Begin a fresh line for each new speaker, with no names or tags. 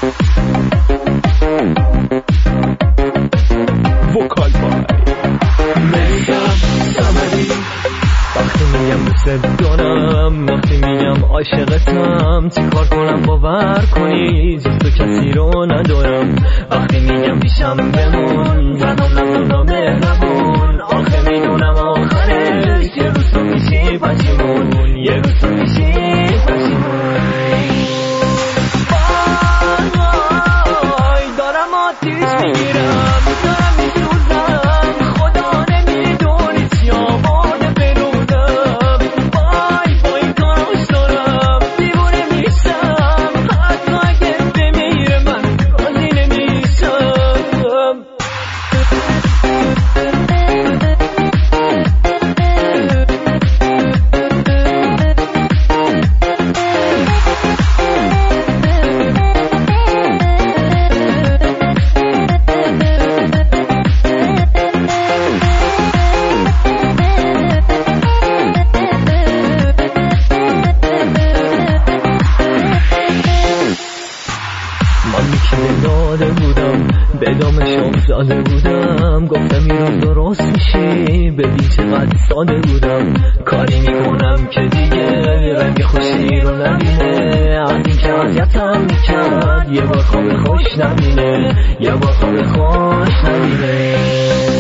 وکال بای میگم سمری وقتی میگم دوست دارم، وقتی میگم عاشقتم، چی کار کنم باور کنی جز تو کسی رو ندارم. وقتی میگم پیشم بمون، تنم نذار مهربون، آخه میدونم آخرش یه روز تو میشی پشیمون، یه روز تو میشی پشیمون. وای دارم آتیش میگیرم، دارم میسوزم، خدا نمیدونی چی آورده برودم. وای با این کاراش دارم دیوونه میشم، حتی اگه بمیره من راضی نمیشم. من میکی داده بودم، به دام شام زاده بودم، گفتم این روز درست میشی، ببین چقدر ساده بودم. کاری میکنم که دیگه رنگ خوشی رو نبینه، از این که اذیتم میکرد یه بار خواب خوش نبینه، یه بار خواب خوش نبینه.